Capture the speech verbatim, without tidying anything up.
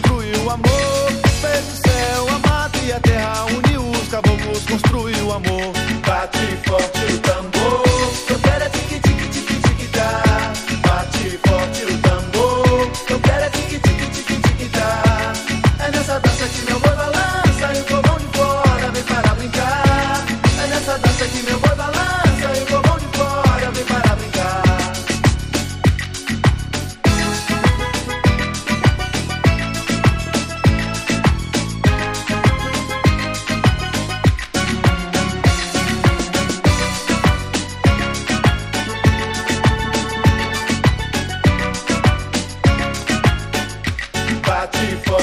construir o amor. Fez o céu, a mata e a terra, uniu os caboclos, construiu o amor.